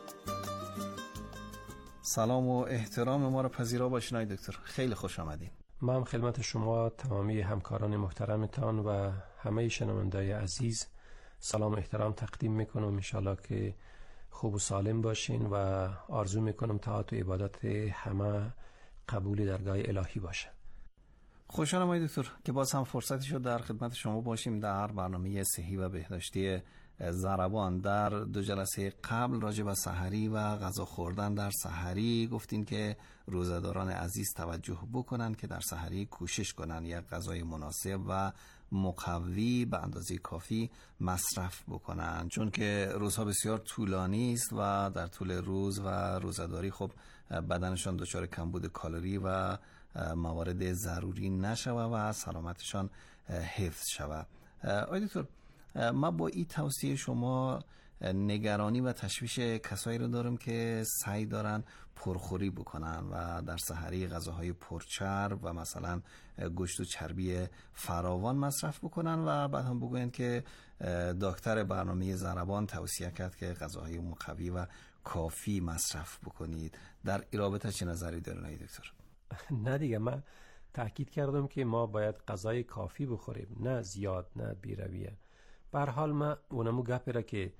سلام و احترام ما را پذیرا باشین آقای دکتر. خیلی خوش آمدین. من هم خدمت شما تمامی همکاران محترمتان و همه شنوندای عزیز سلام و احترام تقدیم میکنم. انشالله که خوب و سالم باشین و آرزو میکنم طاعت و عبادت همه قبول درگاه الهی باشه. خوشحالم آقای دکتر که باز هم فرصتی شد در خدمت شما باشیم در برنامه صحی و بهداشتی ضربان. در 2 جلسه قبل راجع به سحری و غذا خوردن در سحری گفتین که روزه‌داران عزیز توجه بکنن که در سحری کوشش کنن یک غذای مناسب و مقوی به اندازه کافی مصرف بکنن، چون که روزها بسیار طولانی است و در طول روز و روزه‌داری خب بدنشان دچار کمبود کالری و موارد ضروری نشوه و سلامتشان حفظ شوه. آقای دکتر، ما با این توصیه شما نگرانی و تشویش کسایی رو دارم که سعی دارن پرخوری بکنن و در سحری غذاهای پرچرب و مثلا گوشت و چربی فراوان مصرف بکنن و بعد هم بگوین که دکتر برنامه ضربان توصیه کرد که غذاهای مقوی و کافی مصرف بکنید. در این رابطه چه نظری دارین آقای دکتر؟ نه دیگه، من تاکید کردم که ما باید غذای کافی بخوریم، نه زیاد نه بی‌رویه. به هر حال ما اونمو گپی را که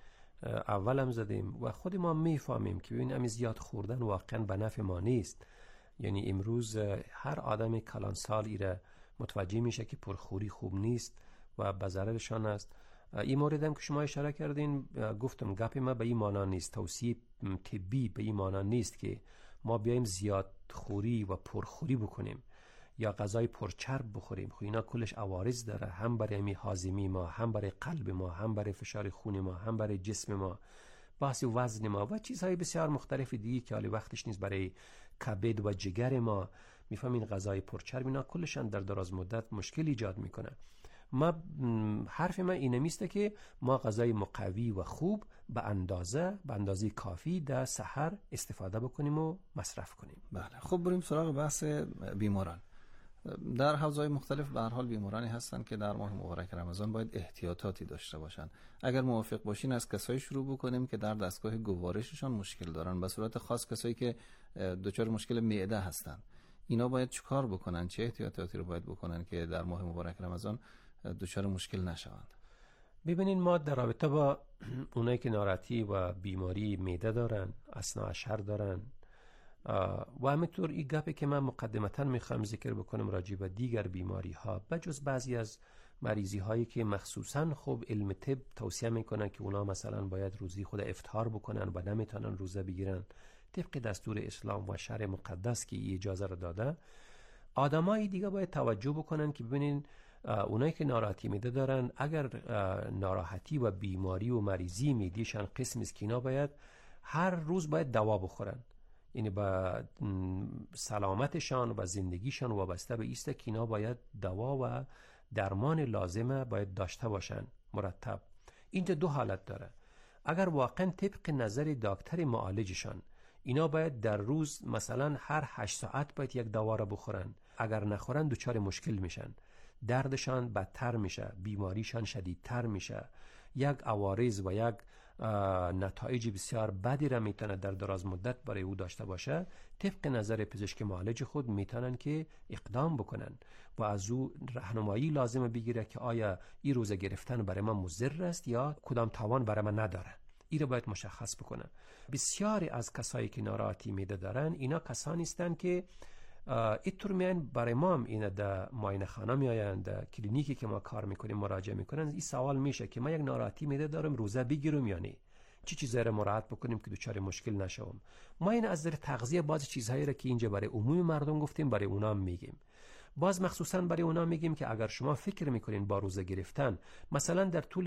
اولم زدیم و خود ما میفهمیم که ببین امی زیاد خوردن واقعا به نفع ما نیست. یعنی امروز هر آدم کلانسال ایره متوجه میشه که پرخوری خوب نیست و به ضررشان است. این موردم که شما اشاره کردین، گفتم گپ ما به این معنا نیست، توصیه طبی به این معنا نیست که ما بیایم زیاد خوری و پرخوری بکنیم یا غذای پرچرب بخوریم. خب اینا کلش عوارض داره، هم برای هاضمه ما، هم برای قلب ما، هم برای فشار خون ما، هم برای جسم ما، بحث وزن ما و چیزهای بسیار مختلف دیگه که حالی وقتش نیست برای کبد و جگر ما. میفهمین غذای پرچرب اینا کلشان در دراز مدت مشکل ایجاد میکنه. ما حرف من اینه میسته که ما غذای مقوی و خوب به اندازه کافی در سحر استفاده بکنیم و مصرف کنیم. بله، خب بریم سراغ بحث بیماران. در حوزه‌های مختلف به هر حال بیمارانی هستن که در ماه مبارک رمضان باید احتیاطاتی داشته باشن. اگر موافق باشین از کسایی شروع بکنیم که در دستگاه گوارششان مشکل دارن، به صورت خاص کسایی که دچار مشکل معده هستن. اینا باید چیکار بکنن؟ چه احتیاطاتی رو باید بکنن که در ماه مبارک رمضان دچار مشکل نشوند؟ ببینین، ما در رابطه با اونایی که ناراحتی و بیماری معده دارن، اثنا اشهر دارن و همینطور این گپی که من مقدمتا میخوام ذکر بکنم راجع به دیگر بیماری ها، بجز بعضی از مریضی هایی که مخصوصا خب علم طب توصیه میکنن که اونا مثلا باید روزی خود افطار بکنن و نمیتونن روزه بگیرن طبق دستور اسلام و شرع مقدس که اجازه رو داده. آدمای دیگه باید توجه بکنن که ببینین اونایی که ناراحتی معده دارن، اگر ناراحتی و بیماری و مریضی معده‌شان قسمی است که اینا باید هر روز باید دوا بخورن. یعنی با سلامتشان و زندگیشان وابسته به ایسته که اینا باید دوا و درمان لازمه باید داشته باشن مرتب. اینجا 2 حالت داره. اگر واقعا طبق نظر دکتر معالجشان اینا باید در روز مثلا هر 8 ساعت باید یک دوا را بخورن، اگر نخورن دچار مشکل میشن، دردشان بدتر میشه، بیماریشان شدیدتر میشه، یک عوارض و یک نتایج بسیار بدی را میتونه در دراز مدت برای او داشته باشه. طبق نظر پزشک معالج خود میتونن که اقدام بکنن و از او راهنمایی لازمه بگیره که آیا این روزه گرفتن برای من مضر است یا کدام تاوان برای من نداره. این رو باید مشخص بکنن. بسیاری از کسایی که ناراحتی معده دارن اینا کسانی هستند که اینطور میان برای ما هم اینا در معاینه خانه میآیند، در کلینیکی که ما کار میکنیم مراجعه میکنن. این سوال میشه که من یک ناراحتی معده دارم، روزه بگیرم یا نه؟ چی چیزایی رو مراعات بکنیم که دچار مشکل نشوم؟ ما این از نظر تغذیه بعضی چیزهایی رو که اینجا برای عموم مردم گفتیم برای اونا هم میگیم. باز مخصوصا برای اونا میگیم که اگر شما فکر میکنین با روزه گرفتن مثلا در طول